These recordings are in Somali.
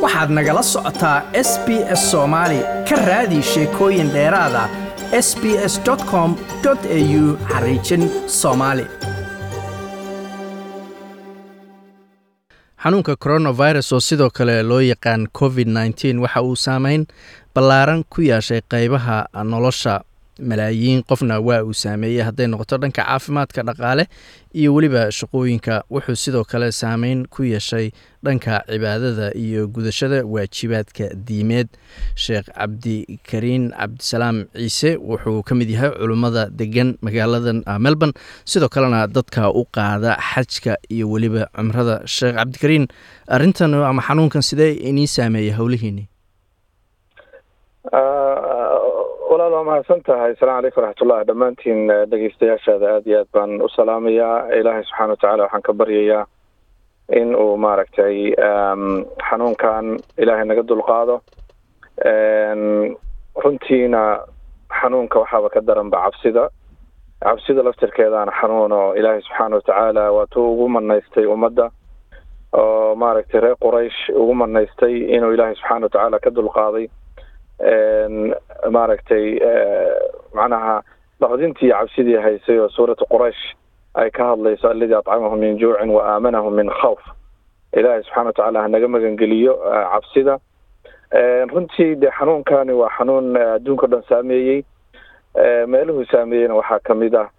waxaad nagala socotaa SBS Soomaali ka raadi sheekooyin dheeraad ah sbs.com.au/Somali. xanuunka coronavirus oo sidoo kale loo yaqaan COVID-19 waxa uu saameyn ballaaran ku yeeshay qaybaha nolosha malaayiin qofna waa uu saameeyey hadday noqoto dhanka caafimaadka, dhaqaale iyo weliba shaqooyinka. Wuxuu sidoo kale saameyn ku yeeshay dhanka cibaadada iyo gudashada waajibaadka diimeed. Sheekh Cabdikariin Cabdisalaam Ciise wuxuu ka mid yahay culimmada degan magaalada Melbourne, sidoo kalena dadka u qaada xajka iyo weliba cumrada. Sheekh Cabdikariin, arrintan ama xanuunkan sidee inii saameeyay howlihiinii? walaal waa mahadsantahay. asalaamu calaykum waraxmatullahi. dhammaantiin dhegeystayaashaada aada iyo aad baan u salaamayaa. ilaahay subxaana watacaala waxaan ka baryayaa in uu maaragtay xanuunkan ilaahay naga dulqaado. runtiina xanuunka waxaaba ka daranba cabsida laftirkeedaana xanuun oo ilaahay subxaana watacaala waatuu ugu manaystay ummadda oo maaragtay reer quraysh ugu manaystay inuu ilaahay subxaana watacaala ka dulqaaday maaragtay macnaha baqdintii iyo cabsidii haysay oo suuratu quraysh ay ka hadlayso alladii atcamahum min juucin wa aamanahum min khawf. ilaahay subxana watacaala hanaga magangeliyo cabsida. runtii dee xanuunkani waa xanuun adduunka o dhan saameeyey. meeluhu saameeyeyna waxaa kamid ah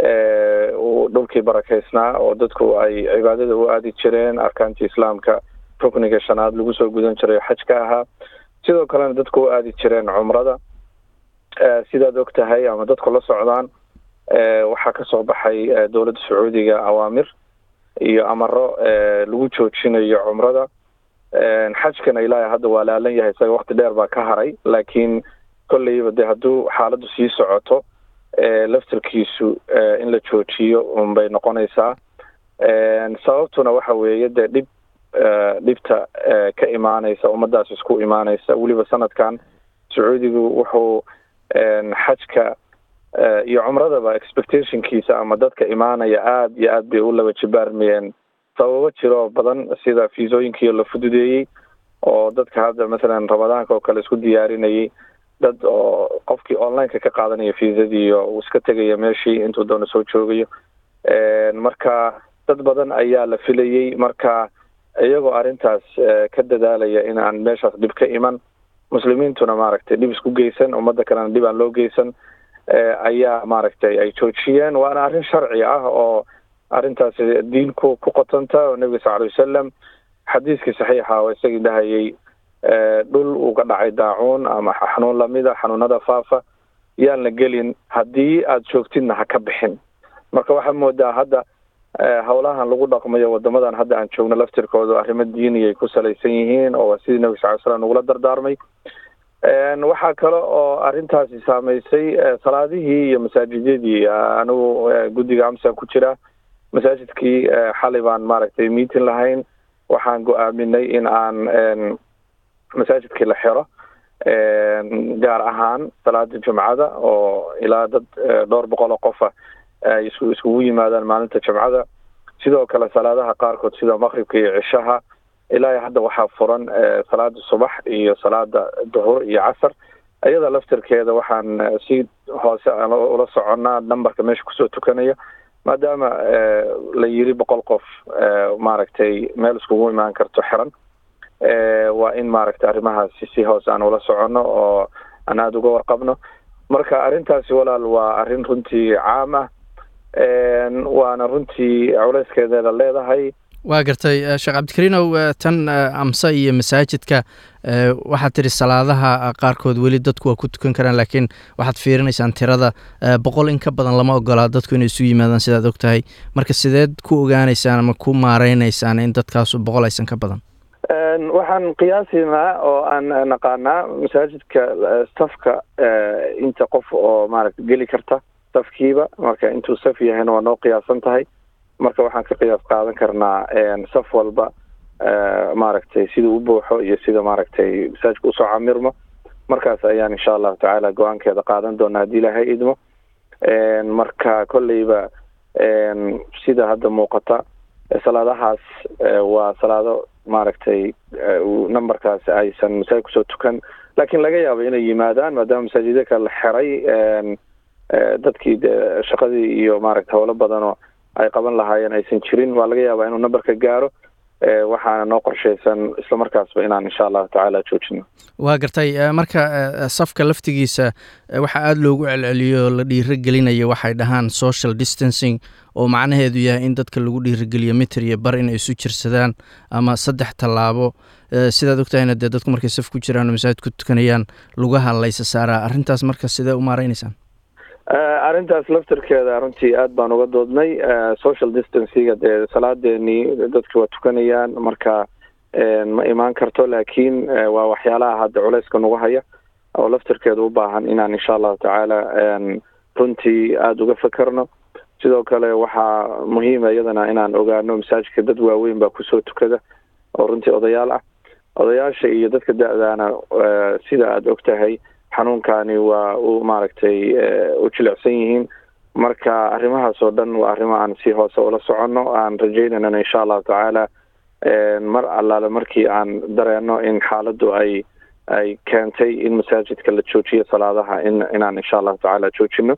dhulkii barakaysnaa oo dadku ay cibaadada u aadi jireen, arkaantii islaamka rukniga shanaad lagu soo gudan jiray xajka ahaa. sidoo kalena dadku u aadi jireen cumrada. sidaad og tahay ama dadku la socdaan, waxaa kasoo baxay dowladda sacuudiga awaamir iyo amaro lagu joojinayo cumrada. xajkana ilaahay hadda waa laalan yahay, isaga waqti dheer baa ka haray, laakiin kolleyba dee hadduu xaaladdu sii socoto laftirkiisu in la joojiyo unbay noqonaysaa. sababtuna waxa weeye dee dhibta ka imaanaysa ummadaas isku imaanaysa. weliba sanadkan sacuudigu wuxuu xajka iyo cumradaba expectationkiisa ama dadka imaanaya aada iyo aad bay u laba jibaarmayeen sababo jiroo badan, sida fiisooyinkii la fududeeyey oo dadka hadda masalan ramadaanka oo kale isku diyaarinayay, dad oo qofkii online-ka ka qaadanaya fiisadii oo uu iska tegaya meeshii intuu doono soo joogayo. marka dad badan ayaa la filayey. marka iyagoo arrintaas ka dadaalaya in aan meeshaas dhib ka iman, muslimiintuna maaragtay dhib isku geysan, ummadda kalena dhib aan loo geysan, ayaa maaragtay ay joojiyeen. waana arrin sharci ah oo arrintaas diinku ku qotanta oo nebiga sal alay wasalam xadiiskii saxiixa oo isagii dhahayay dhul uu ka dhacay daacuun ama xanuun lamida xanuunada faafa yaan la gelin, haddii aada joogtidna ha ka bixin. marka waxaa moodaa hadda howlahan lagu dhaqmayo wadamadan hadda aan joogno laftirkooda arrimo diiniyay ku salaysan yihiin oo sidii nabiga sal ly slam nagula dardaarmay. waxaa kale oo arrintaasi saameysay salaadihii iyo masaajidyadii. anigu guddiga amsa ku jira masaajidkii xalay baan maaragtay meeting lahayn. waxaan go-aaminay in aan masaajidkii la xiro, gaar ahaan salaada jumcada oo ilaa dad dhowr boqol oo qofa ay iskugu yimaadaan maalinta jumcada. sidoo kale salaadaha qaarkood sida maqribka iyo cishaha ilaa hadda waxaa furan salaada subax iyo salaada duhur iyo casar. iyada laftirkeeda waxaan si hoose ula soconnaa numberka meesha kusoo tukanaya, maadaama la yiri 100 qof maaragtay meel iskugu imaan karto xiran. waa in maaragtay arrimahaasi si hoose aan ula soconno oo aan aada uga warqabno. marka arrintaasi walaal waa arrin runtii caam ah, waana runtii culeyskeedeeda leedahay. waa gartay sheekh cabdikariinow, tan amse iyo masaajidka waxaad tiri salaadaha qaarkood weli dadku waa ku tukan karaan, laakiin waxaad fiirinaysaan tirada 100 in ka badan lama ogolaa dadku inay isu yimaadaan sidaad og tahay. marka sideed ku ogaanaysaan ama ku maareynaysaan in dadkaasu 100 aysan ka badan? waxaan qiyaasinaa oo aan naqaanaa masaajidka safka inta qof oo maaragta geli karta safkiiba. marka intuu saf yahayna waa noo qiyaasan tahay. marka waxaan ka qiyaas qaadan karnaa saf walba maaragtay sida u buuxo iyo sida maaragtay masaajidka usoo camirmo. markaas ayaan insha allahu tacaala go-aankeeda qaadan doonaa haddii ilaahay idmo. marka kolleyba sida hadda muuqata salaadahaas waa salaado maaragtay numberkaas aysan masaajid kusoo tukan laakiin laga yaabo inay yimaadaan maadaama masaajida kale la xiray dadkii shaqadii iyo maaragtay howlo badanoo ay qaban lahaayeen aysan jirin waa laga yaabaa inuu numberka gaaro waxaana noo qorshaysan isla markaasba inaan insha allahu tacaala joojino. waa gartay marka safka laftigiisa waxa aada loogu celceliyo la dhiirigelinayo waxay dhahaan social distancing oo macnaheedu yahay in dadka lagu dhiirigeliyo mitir iyo bar inay isu jirsadaan ama 3 tallaabo sidaad ogtahayna dee dadku markay saf ku jiraan oo masaajid ku tukanayaan lugaha laysa saaraa arrintaas marka sidee u maaraynaysaan? arrintaas laftarkeeda runtii aad baan uga doodnay social distancega dee salaadeenii dadka waa tukanayaan marka ma imaan karto laakiin waa waxyaalaha hadda culayska nagu haya oo laftarkeeda u baahan inaan insha allahu tacaala runtii aada uga fakerno. sidoo kale waxaa muhiima iyadana inaan ogaano masaajidka dad waaweyn baa kusoo tukada oo runtii odayaal ah. odayaasha iyo dadka da-daana sida aada ogtahay xanuunkani waa u maaragtay u jilicsan yihiin marka arrimahaas oo dhan waa arrimo aan si hoose ula soconno aan rajaynayna insha allahu tacaala mar allaale markii aan dareeno in xaaladdu ay keentay in masaajidka la joojiyo salaadaha inaan insha allahu tacaala joojino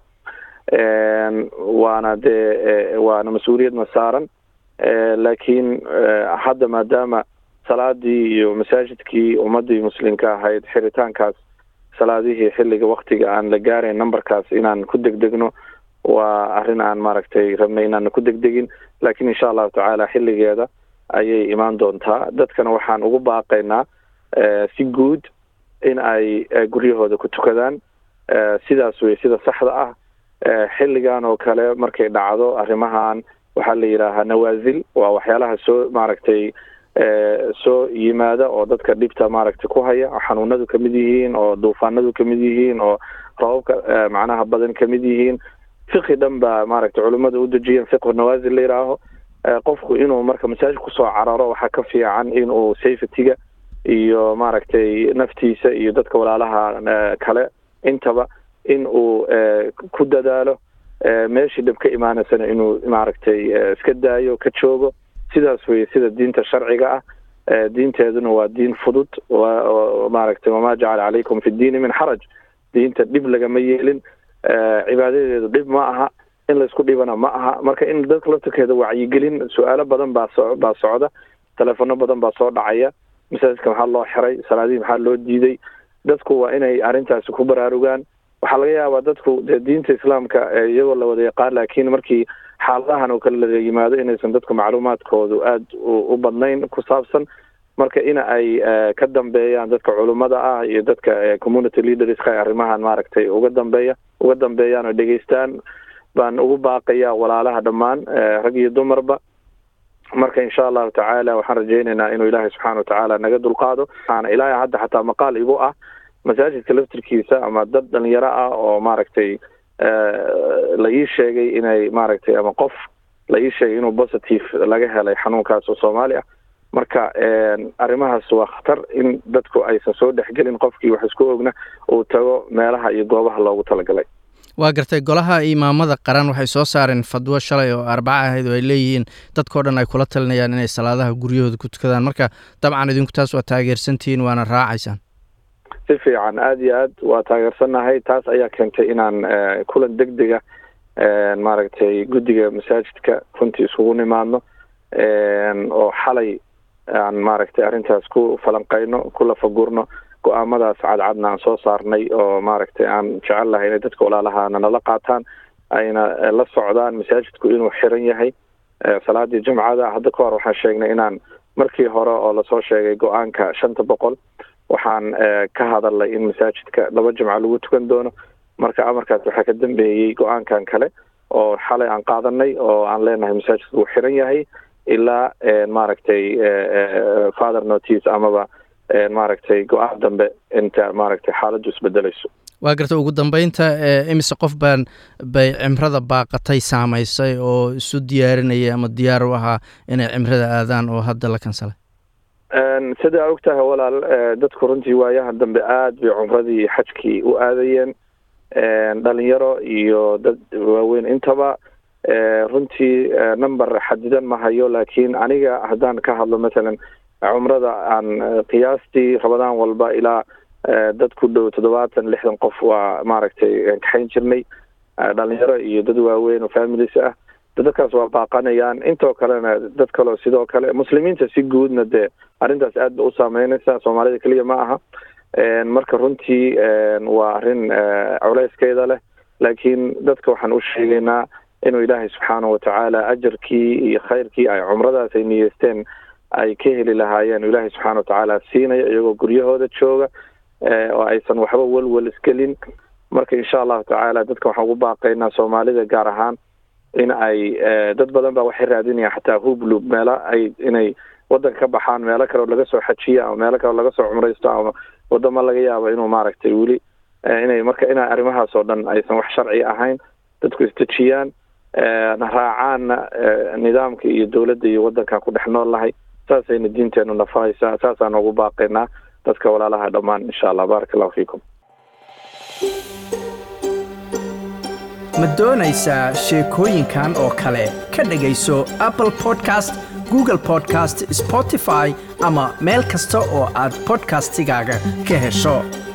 waana mas-uuliyad ma saaran laakiin hadda maadaama salaadii iyo masaajidkii ummadii muslimka ahayd xiritaankaas salaadihii xilliga waktiga aan la gaarayn numberkaas inaan ku degdegno waa arrin aan maaragtay rabnay inaan ku degdegin laakiin insha allahu tacaala xilligeeda ayay imaan doontaa. dadkana waxaan ugu baaqaynaa si guud in ay guryahooda ku tukadaan sidaas wey sida saxda ah. xilligan oo kale markay dhacdo arrimahan waxaa la yidhaahaa nawaasil waa waxyaalaha soo maaragtay soo yimaada oo dadka dhibta maaragtay ku haya xanuunadu kamid yihiin oo duufaanadu kamid yihiin oo roobabka macnaha badan kamid yihiin. fiqi dhan baa maaragtay culimmada u dejiyeen fiqhu nawaasil la yidhaaho qofku inuu marka masaajid kusoo cararo waxaa ka fiican inuu safetyga iyo maaragtay naftiisa iyo dadka walaalaha kale intaba in uu ku dadaalo meeshii dhib ka imaanaysana inuu maaragtay iska daayo ka joogo. sidaas wey sida diinta sharciga ah diinteeduna waa diin fudud maaragtay wamaa jacala calaykum fi ddiini min xaraj. diinta dhib lagama yeelin cibaadadeedu dhib ma aha in laysku dhibana ma aha marka in dadka laftarkeeda wacyigelin su-aalo badan baa socda telefono badan baa soo dhacaya masaajidka maxaa loo xiray salaadihii maxaa loo diiday dadku waa inay arrintaasi ku baraarugaan. waxaa laga yaabaa dadku diinta islaamka iyagoo la wada yaqaan laakiin markii xaaladahan oo kale la yimaado inaysan dadku macluumaadkoodu aada u badnayn ku saabsan marka in ay ka dambeeyaan dadka culummada ah iyo dadka community leaderska ay arrimahan maaragtay uga dambeeyaan oo dhegeystaan baan ugu baaqaya walaalaha dhammaan rag iyo dumarba. marka insha allahu tacaala waxaan rajaynaynaa inuu ilaahay subxaana watacaala naga dulqaado. waxaana ilaahay hadda xataa maqaal igu ah masaajidka laftirkiisa ama dad dhalinyaro ah oo maaragtay la ii sheegay inay maaragtay ama qof la ii sheegay inuu positive laga helay xanuunkaas oo soomaali ah marka arrimahaas waa khatar in dadku aysan soo dhexgelin qofkii wax isku ogna uu tago meelaha iyo goobaha loogu talagalay. waa gartay golaha imaamada qaran waxay soo saareen fadwo shalay oo arbaca ahayd oo ay leeyihiin dadkao dhan ay kula talinayaan inay salaadaha guryahooda ku tukadaan marka dabcan idinku taas waa taageersantihiin waana raacaysaan? si fiican aada iyo aad waa taageersannahay. taas ayaa keentay inaan kulan degdega maaragtay guddiga masaajidka runtii isugu nimaadno oo xalay aan maaragtay arrintaas ku falanqayno ku lafagurno go-aamadaas cadcadna aan soo saarnay oo maaragtay aan jecel lahay inay dadka walaalahana nala qaataan ayna la socdaan masaajidku inuu xiran yahay salaadii jumcada. hadda ka hor waxaan sheegnay inaan markii hore oo lasoo sheegay go-aanka 500 waxaan ka hadalnay in masaajidka 2 jumco lagu tukan doono marka amarkaas waxaa ka dambeeyey go-aankan kale oo xalay aan qaadanay oo aan leenahay masaajidku wuu xiran yahay ilaa maaragtay father notice amaba maaragtay go-aan dambe inta maaragtay xaaladdu isbedelayso. waa garta ugu dambeynta imise qof bay cimrada baaqatay saamaysay oo isu diyaarinaya ama diyaar u ahaa inay cimrada aadaan oo hadda la kansalay? sidaa ogtahay walaal dadku runtii waayahan dambe aada bay cumradii iyo xajkii u aadayeen dhalinyaro iyo dad waaweyn intaba runtii number xadidan ma hayo, laakiin aniga haddaan ka hadlo masalan cumrada aan qiyaastii Ramadaan walba ilaa dad ku dhow 70-60 qof waa maaragtay kaxayn jirnay, dhalinyaro iyo dad waaweyn oo families ah. dadkaas waa baaqanayaan, intoo kalena dad kale sidoo kale. muslimiinta si guudna dee arrintaas aad ba u saameynaysa, Soomaalida kaliya ma aha. marka runtii waa arrin culayskeeda leh, laakiin dadka waxaan u sheegaynaa inuu Ilaahay subxaanahu watacaala ajarkii iyo khayrkii ay cumradaas ay niyeysteen ay ka heli lahaayeen Ilaahay subxaanahu watacaala siinaya iyagoo guryahooda jooga oo aysan waxba walwal iskelin. marka insha allahu tacaala dadka waxaan ugu baaqaynaa Soomaalida gaar ahaan in ay dad badan baa waxay raadinayaan xataa hublub meela ay inay wadanka ka baxaan, meelo kale laga soo xajiyo ama meelo kale laga soo cumraysto ama wadamo laga yaabo inuu maaragtay weli inay arrimahaas oo dhan aysan wax sharci ahayn. dadku istejiyaan, raacaan nidaamka iyo dowladda iyo wadankan ku dhex nool lahay. saasayna diinteenu nafahaysaa, saasaan ugu baaqaynaa dadka walaalaha dhammaan insha allah. baaraka allahu fiikum. ma doonaysaa sheekooyinkan oo kale ka dhegayso Apple Podcast, Google Podcast, Spotify ama meel kasta oo aad podcastigaaga ka hesho.